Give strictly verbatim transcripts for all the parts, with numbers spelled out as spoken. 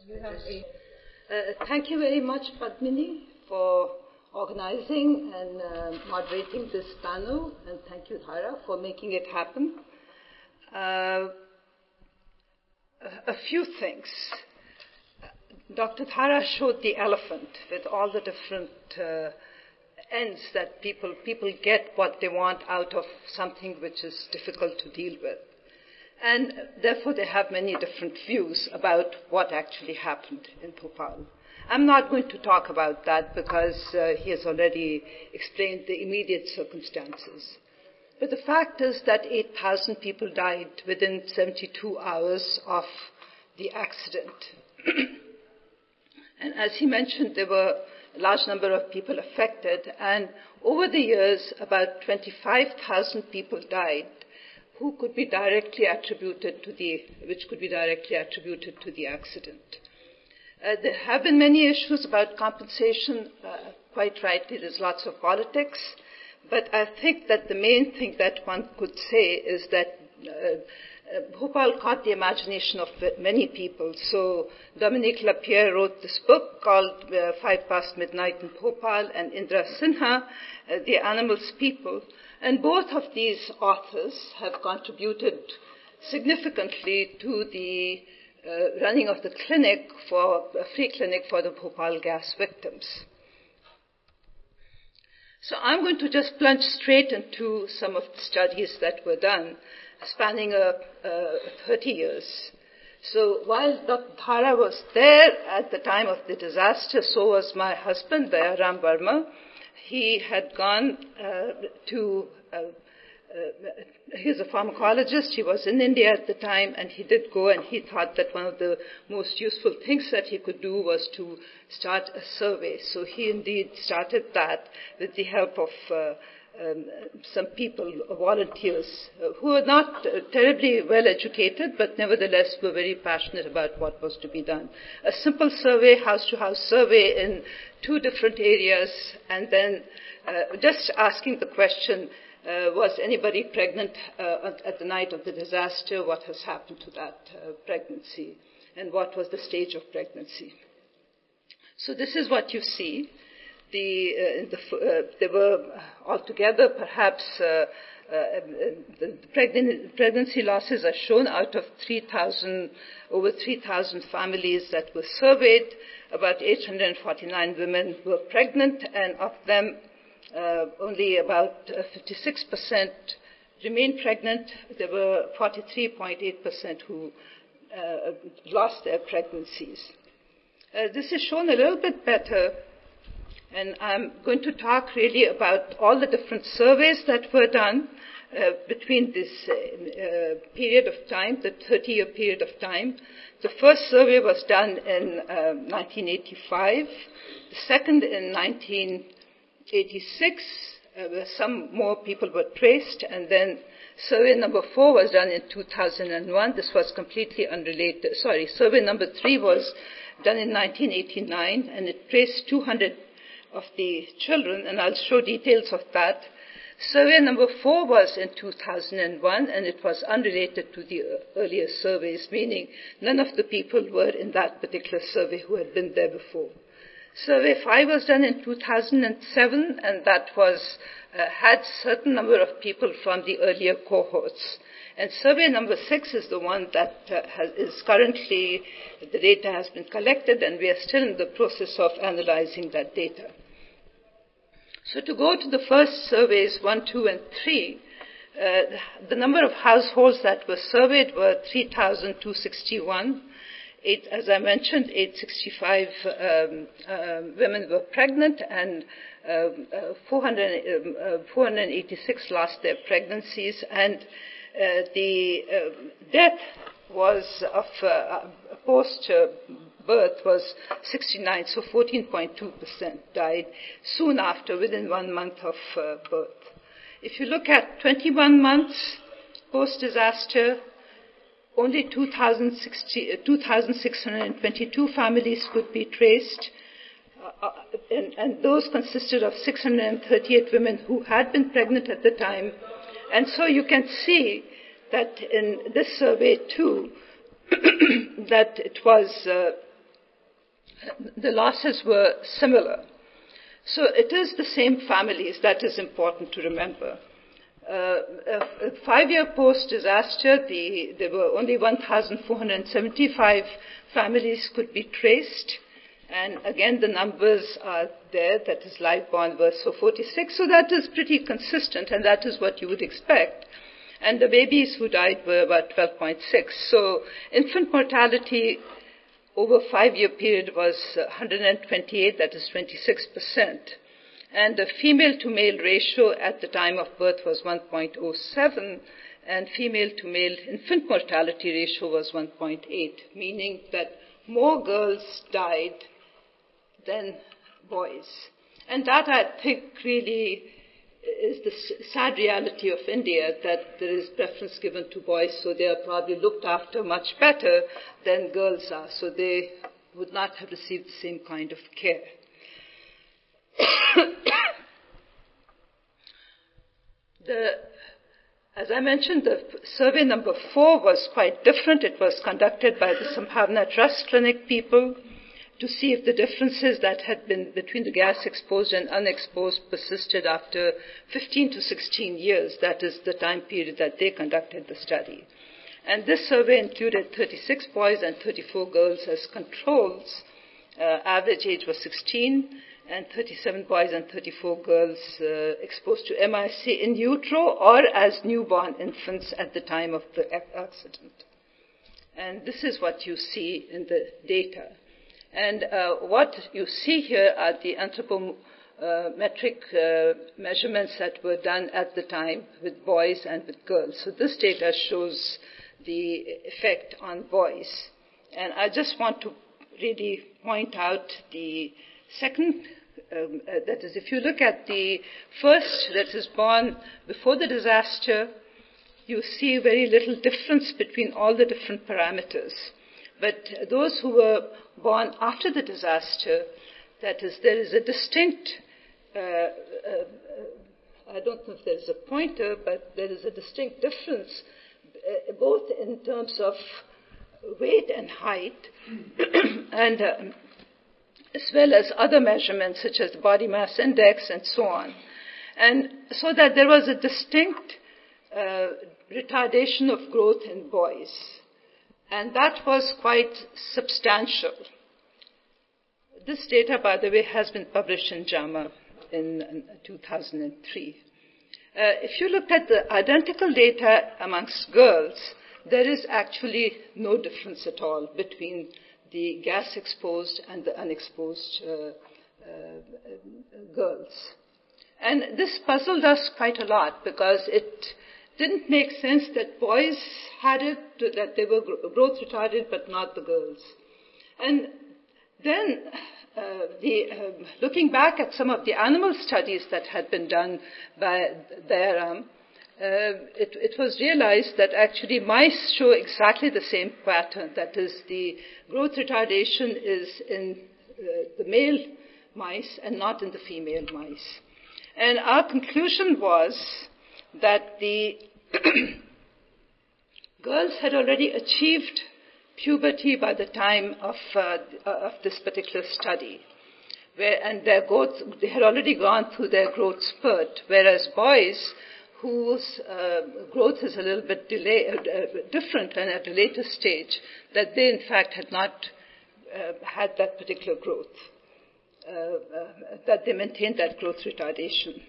You have a, uh, thank you very much, Padmini, for organizing and uh, moderating this panel, and thank you, Dhara, for making it happen. Uh, a few things. Doctor Dhara showed the elephant with all the different uh, ends that people people get what they want out of something which is difficult to deal with. And therefore, they have many different views about what actually happened in Bhopal. I'm not going to talk about that because uh, he has already explained the immediate circumstances. But the fact is that eight thousand people died within seventy-two hours of the accident. And as he mentioned, there were a large number of people affected, and over the years, about twenty-five thousand people died who could be directly attributed to the, which could be directly attributed to the accident. Uh, there have been many issues about compensation. Uh, quite rightly, there's lots of politics. But I think that the main thing that one could say is that uh, uh, Bhopal caught the imagination of many people. So Dominique Lapierre wrote this book called uh, Five Past Midnight in Bhopal, and Indra Sinha, uh, The Animals People. And both of these authors have contributed significantly to the uh, running of the clinic for a free clinic for the Bhopal gas victims. So I'm going to just plunge straight into some of the studies that were done, spanning uh, uh, thirty years. So while Doctor Dhara was there at the time of the disaster, so was my husband, Dayaram Verma. He had gone uh, to, uh, uh, he's a pharmacologist, he was in India at the time, and he did go, and he thought that one of the most useful things that he could do was to start a survey. So he indeed started that with the help of uh, um, some people, volunteers, uh, who were not uh, terribly well educated, but nevertheless were very passionate about what was to be done. A simple survey, house-to-house survey in two different areas, and then uh, just asking the question, uh, was anybody pregnant uh, at the night of the disaster? What has happened to that uh, pregnancy? And what was the stage of pregnancy? So this is what you see. The, uh, the, uh, there were altogether perhaps uh, uh, the pregnant, pregnancy losses are shown out of three thousand, over three thousand families that were surveyed. About eight hundred forty-nine women were pregnant, and of them uh, only about uh, fifty-six percent remained pregnant. There were forty-three point eight percent who uh, lost their pregnancies. Uh, this is shown a little bit better. And I'm going to talk really about all the different surveys that were done uh, between this uh, uh, period of time, the thirty-year period of time. The first survey was done in uh, nineteen eighty-five, the second in nineteen eighty-six, uh, where some more people were traced, and then survey number four was done in two thousand one. This was completely unrelated. Sorry, survey number three was done in nineteen eighty-nine, and it traced two hundred of the children, and I'll show details of that. Survey number four was in two thousand one, and it was unrelated to the earlier surveys, meaning none of the people were in that particular survey who had been there before. Survey five was done in two thousand seven, and that was uh, had certain number of people from the earlier cohorts. And survey number six is the one that uh, has, is currently, the data has been collected, and we are still in the process of analyzing that data. So to go to the first surveys, one, two, and three, uh, the number of households that were surveyed were three thousand two hundred sixty-one. Eight, as I mentioned, eight hundred sixty-five um, uh, women were pregnant, and uh, uh, four hundred, uh, four hundred eighty-six lost their pregnancies, and Uh, the uh, death was of uh, post-birth was sixty-nine, so fourteen point two percent died soon after, within one month of uh, birth. If you look at twenty-one months post-disaster, only two thousand six hundred twenty-two families could be traced, uh, and, and those consisted of six hundred thirty-eight women who had been pregnant at the time. And so you can see that in this survey too, that it was uh, the losses were similar. So it is the same families. That is important to remember. Uh, a five-year post-disaster, the, there were only one thousand four hundred seventy-five families could be traced. And again, the numbers are there. That is live born versus forty-six. So that is pretty consistent, and that is what you would expect. And the babies who died were about twelve point six. So infant mortality over a five-year period was one hundred twenty-eight, that is twenty-six percent. And the female-to-male ratio at the time of birth was one point oh seven, and female-to-male infant mortality ratio was one point eight, meaning that more girls died than boys. And that, I think, really is the sad reality of India, that there is preference given to boys, so they are probably looked after much better than girls are, so they would not have received the same kind of care. the, as I mentioned, the survey number four was quite different. It was conducted by the Sambhavna Trust Clinic people to see if the differences that had been between the gas-exposed and unexposed persisted after fifteen to sixteen years. That is the time period that they conducted the study. And this survey included thirty-six boys and thirty-four girls as controls. Uh, average age was sixteen, and thirty-seven boys and thirty-four girls uh, exposed to M I C in utero or as newborn infants at the time of the accident. And this is what you see in the data. And uh, what you see here are the anthropometric uh, measurements that were done at the time with boys and with girls. So this data shows the effect on boys. And I just want to really point out the second, um, uh, that is, if you look at the first that is born before the disaster, you see very little difference between all the different parameters. But those who were born after the disaster, that is, there is a distinct, uh, uh, I don't know if there is a pointer, but there is a distinct difference, uh, both in terms of weight and height, and uh, as well as other measurements such as the body mass index and so on. And so that there was a distinct uh, retardation of growth in boys. And that was quite substantial. This data, by the way, has been published in JAMA in two thousand three. Uh, if you look at the identical data amongst girls, there is actually no difference at all between the gas-exposed and the unexposed uh, uh, girls. And this puzzled us quite a lot because it didn't make sense that boys had it, that they were growth retarded, but not the girls. And then, uh, the, um, looking back at some of the animal studies that had been done by Dayaram, uh, it, it was realized that actually mice show exactly the same pattern. That is, the growth retardation is in uh, the male mice and not in the female mice. And our conclusion was that the girls had already achieved puberty by the time of, uh, of this particular study, where, and their growth, they had already gone through their growth spurt, whereas boys whose uh, growth is a little bit delay, uh, different and at a later stage, that they in fact had not uh, had that particular growth, uh, uh, that they maintained that growth retardation.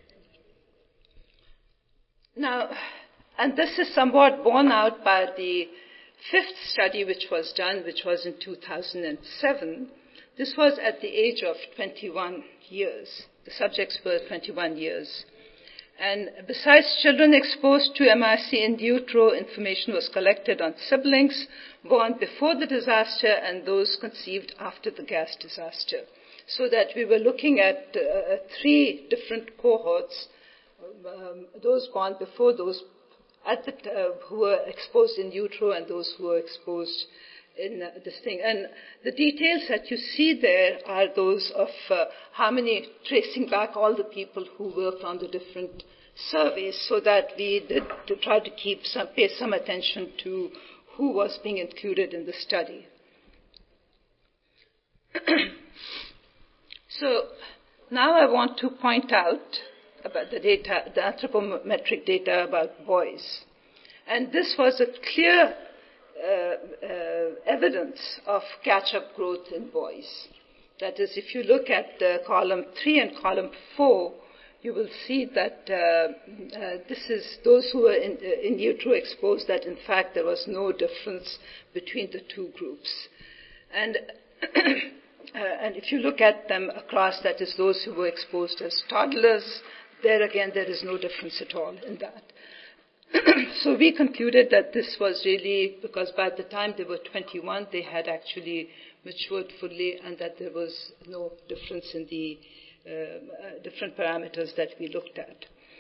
Now, and this is somewhat borne out by the fifth study which was done, which was in two thousand seven. This was at the age of twenty-one years. The subjects were twenty-one years. And besides children exposed to M I C in utero, information was collected on siblings born before the disaster and those conceived after the gas disaster. So that we were looking at uh, three different cohorts, um, those born before, those at the, uh, who were exposed in utero, and those who were exposed in uh, this thing. And the details that you see there are those of uh, how many, tracing back all the people who were from the different surveys, so that we did to try to keep some, pay some attention to who was being included in the study. So now I want to point out about the data, the anthropometric data about boys. And this was a clear uh, uh, evidence of catch-up growth in boys. That is, if you look at uh, column three and column four, you will see that uh, uh, this is those who were in, uh, in utero exposed, that in fact there was no difference between the two groups. And Uh, and if you look at them across, that is those who were exposed as toddlers, there again there is no difference at all in that. So we concluded that this was really because by the time they were twenty-one, they had actually matured fully, and that there was no difference in the uh, uh, different parameters that we looked at.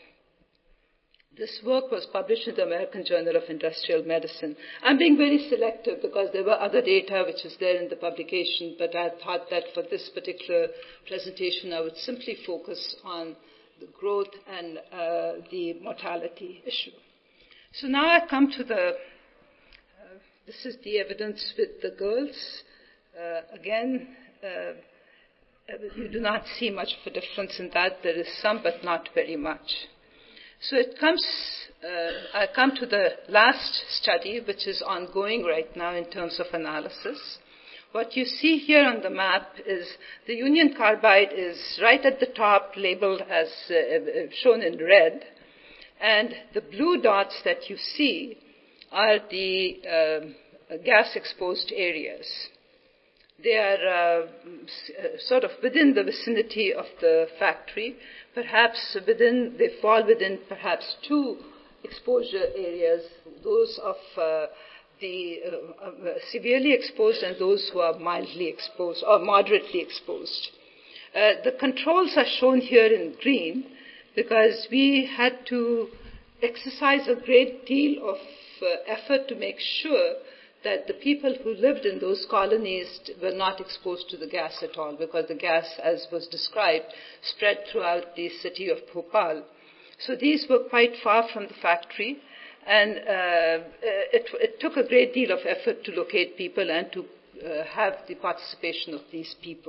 This work was published in the American Journal of Industrial Medicine. I'm being very selective because there were other data which is there in the publication, but I thought that for this particular presentation I would simply focus on the growth and uh, the mortality issue. So now I come to the, uh, this is the evidence with the girls. Uh, again, uh, you do not see much of a difference in that. There is some, but not very much. So it comes, uh, I come to the last study, which is ongoing right now in terms of analysis. What you see here on the map is the Union Carbide is right at the top, labeled as uh, shown in red, and the blue dots that you see are the uh, gas-exposed areas. They are uh, sort of within the vicinity of the factory. Perhaps within, they fall within perhaps two exposure areas, those of uh, the uh, uh, severely exposed and those who are mildly exposed or moderately exposed. Uh, the controls are shown here in green because we had to exercise a great deal of uh, effort to make sure that the people who lived in those colonies were not exposed to the gas at all, because the gas, as was described, spread throughout the city of Bhopal. So these were quite far from the factory, and uh, it, it took a great deal of effort to locate people and to uh, have the participation of these people.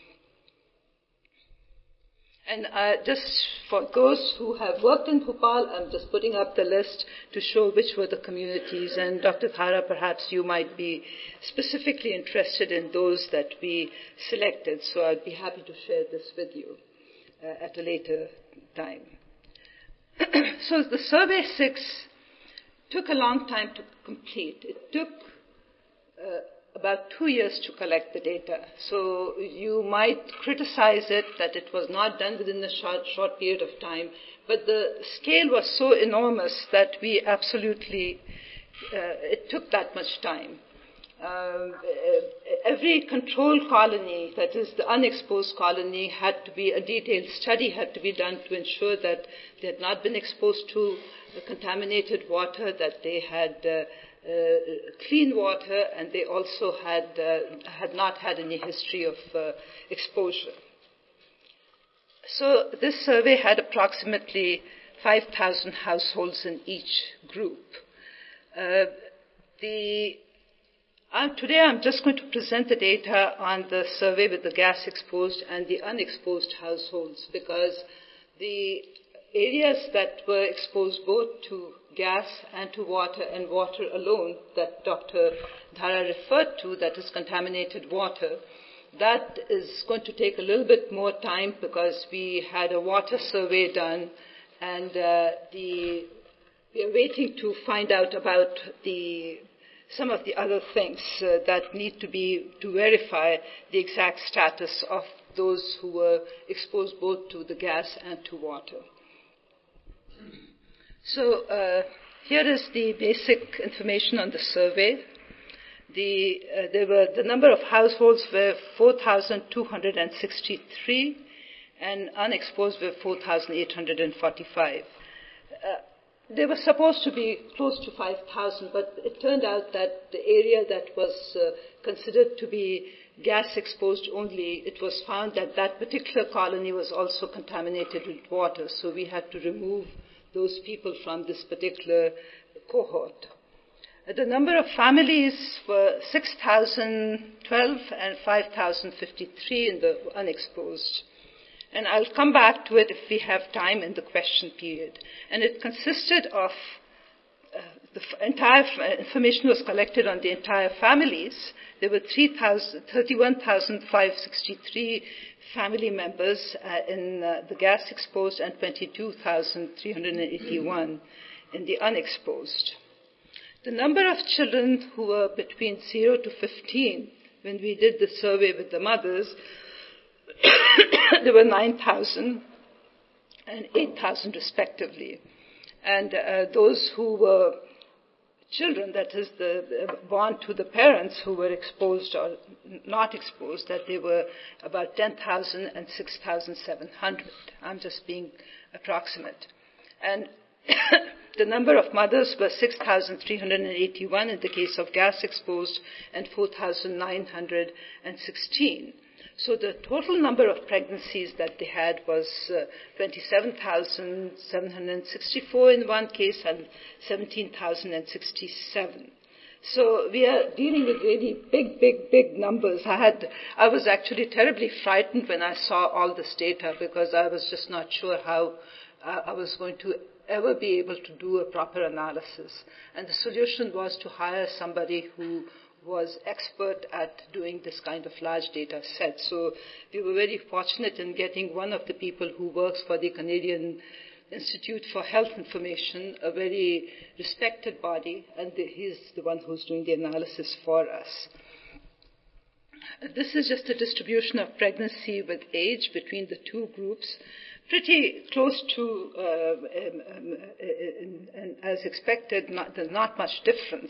And uh, just for those who have worked in Bhopal, I'm just putting up the list to show which were the communities. And Doctor Dhara, perhaps you might be specifically interested in those that we selected. So I'd be happy to share this with you uh, at a later time. So the Survey six took a long time to complete. It took uh, about two years to collect the data. So you might criticize it that it was not done within a short, short period of time, but the scale was so enormous that we absolutely, uh, it took that much time. Um, every control colony, that is the unexposed colony, had to be, a detailed study had to be done to ensure that they had not been exposed to contaminated water, that they had uh, Uh, clean water, and they also had uh, had not had any history of uh, exposure. So this survey had approximately five thousand households in each group. Uh, the uh, today I'm just going to present the data on the survey with the gas-exposed and the unexposed households, because the areas that were exposed both to gas and to water, and water alone that Doctor Dhara referred to, that is contaminated water, that is going to take a little bit more time because we had a water survey done, and uh, the, we are waiting to find out about the some of the other things uh, that need to be to verify the exact status of those who were exposed both to the gas and to water. So uh, here is the basic information on the survey. The, uh, there were, the number of households were four thousand two hundred sixty-three, and unexposed were four thousand eight hundred forty-five. Uh, they were supposed to be close to five thousand, but it turned out that the area that was uh, considered to be gas-exposed only, it was found that that particular colony was also contaminated with water, so we had to remove those people from this particular cohort. The number of families were six thousand twelve and five thousand fifty-three in the unexposed. And I'll come back to it if we have time in the question period. And it consisted of uh, the f- entire f- information was collected on the entire families. There were thirty-one thousand five hundred sixty-three family members uh, in uh, the gas-exposed and twenty-two thousand three hundred eighty-one in the unexposed. The number of children who were between zero to fifteen, when we did the survey with the mothers, there were nine thousand and eight thousand respectively. And uh, those who were children, that is, the, uh, born to the parents who were exposed or not exposed, that they were about ten thousand and six thousand seven hundred. I'm just being approximate. And the number of mothers was six thousand three hundred eighty-one in the case of gas-exposed and four thousand nine hundred sixteen. So the total number of pregnancies that they had was uh, twenty-seven thousand seven hundred sixty-four in one case and seventeen thousand sixty-seven. So we are dealing with really big, big, big numbers. I had, I was actually terribly frightened when I saw all this data because I was just not sure how uh, I was going to ever be able to do a proper analysis. And the solution was to hire somebody who was expert at doing this kind of large data set. So we were very fortunate in getting one of the people who works for the Canadian Institute for Health Information, a very respected body, and the, he's the one who's doing the analysis for us. This is just a distribution of pregnancy with age between the two groups, pretty close to, uh, um, um, and, and as expected, not, there's not much difference.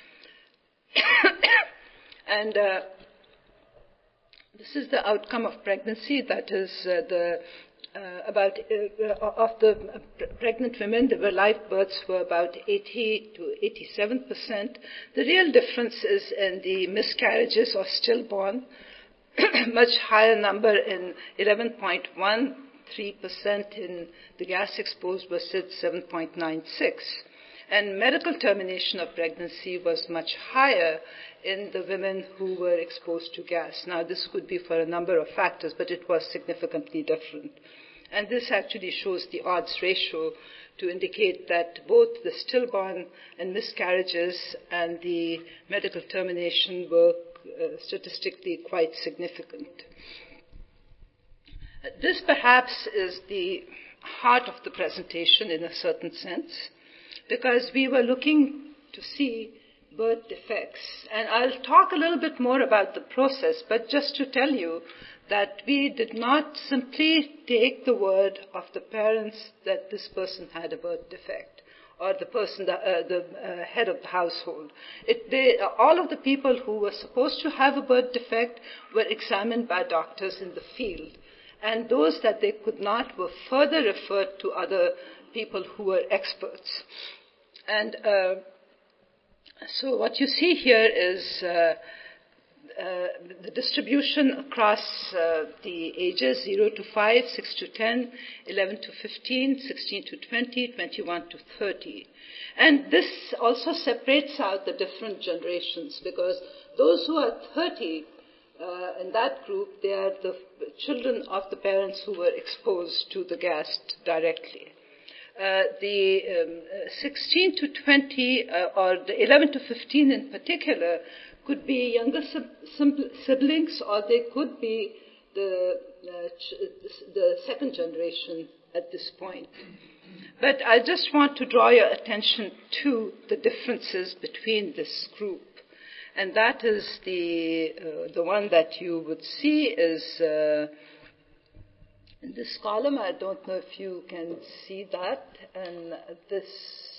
And uh, this is the outcome of pregnancy. That is uh, the uh, about uh, of the uh, pregnant women. The live births were about eighty to eighty-seven percent. The real difference is in the miscarriages or stillborn. Much higher number in eleven point one three percent in the gas-exposed versus seven point nine six. And medical termination of pregnancy was much higher in the women who were exposed to gas. Now, this could be for a number of factors, but it was significantly different. And this actually shows the odds ratio to indicate that both the stillborn and miscarriages and the medical termination were uh, statistically quite significant. This perhaps is the heart of the presentation in a certain sense, because we were looking to see birth defects. And I'll talk a little bit more about the process, but just to tell you that we did not simply take the word of the parents that this person had a birth defect, or the person, the, uh, the uh, head of the household. It, they, uh, all of the people who were supposed to have a birth defect were examined by doctors in the field. And those that they could not were further referred to other people who were experts. And uh, so what you see here is uh, uh, the distribution across uh, the ages zero to five, six to ten, eleven to fifteen, sixteen to twenty, twenty-one to thirty. And this also separates out the different generations, because those who are thirty uh, in that group, they are the children of the parents who were exposed to the gas directly. Uh, the um, sixteen to twenty, uh, or the eleven to fifteen in particular, could be younger sib- siblings, or they could be the, uh, ch- the second generation at this point. But I just want to draw your attention to the differences between this group. And that is the, uh, the one that you would see is uh, in this column. I don't know if you can see that, and this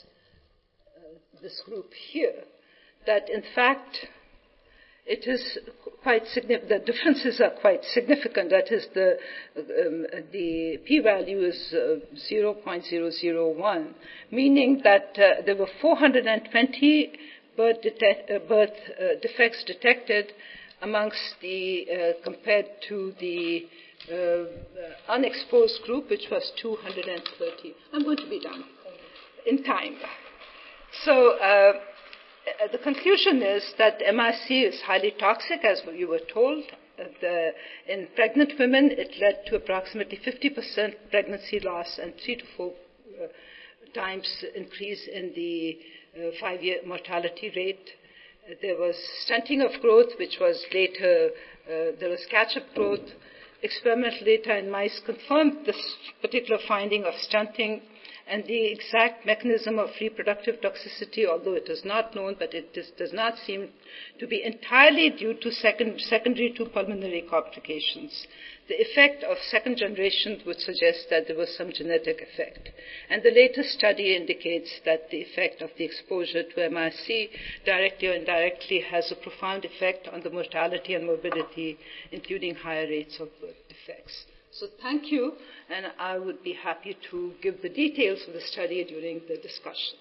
uh, this group here, that in fact it is quite significant. The differences are quite significant. That is, the um, the p-value is uh, zero point zero zero one, meaning that uh, there were four hundred twenty birth, detect, uh, birth uh, defects detected amongst the uh, compared to the Uh, uh, unexposed group, which was two hundred thirty. I'm going to be done in time. So uh, uh, the conclusion is that M I C is highly toxic, as you were told. Uh, the, in pregnant women, it led to approximately fifty percent pregnancy loss and three to four uh, times increase in the uh, five-year mortality rate. Uh, there was stunting of growth, which was later, uh, there was catch-up growth. Experimental data in mice confirmed this particular finding of stunting, and the exact mechanism of reproductive toxicity, although it is not known, but it is, does not seem to be entirely due to second, secondary to pulmonary complications. The effect of second generation would suggest that there was some genetic effect. And the latest study indicates that the effect of the exposure to M I C, directly or indirectly, has a profound effect on the mortality and morbidity, including higher rates of birth defects. So thank you, and I would be happy to give the details of the study during the discussion.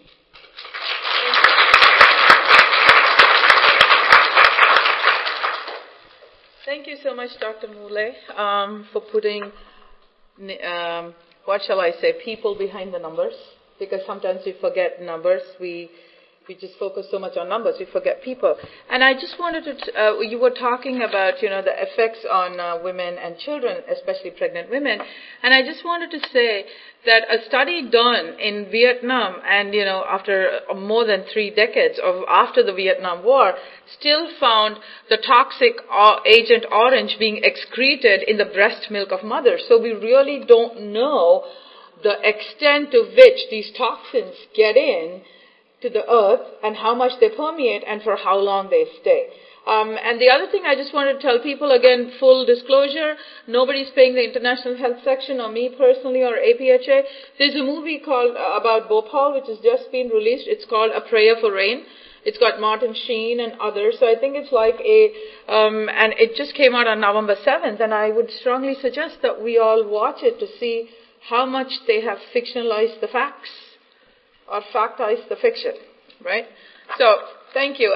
Thank you so much, Doctor Mooley, um, for putting, um, what shall I say, people behind the numbers, because sometimes we forget numbers. We we just focus so much on numbers, we forget people. And I just wanted to, t- uh, you were talking about, you know, the effects on uh, women and children, especially pregnant women. And I just wanted to say that a study done in Vietnam, and, you know, after more than three decades of after the Vietnam War, still found the toxic uh, Agent Orange being excreted in the breast milk of mothers. So we really don't know the extent to which these toxins get in to the earth and how much they permeate and for how long they stay. Um, and the other thing I just want to tell people, again, full disclosure, nobody's paying the International Health Section or me personally or A P H A. There's a movie called uh, about Bhopal, which has just been released. It's called A Prayer for Rain. It's got Martin Sheen and others. So I think it's like a, um, and it just came out on November seventh. And I would strongly suggest that we all watch it to see how much they have fictionalized the facts or factized the fiction, right? So, thank you.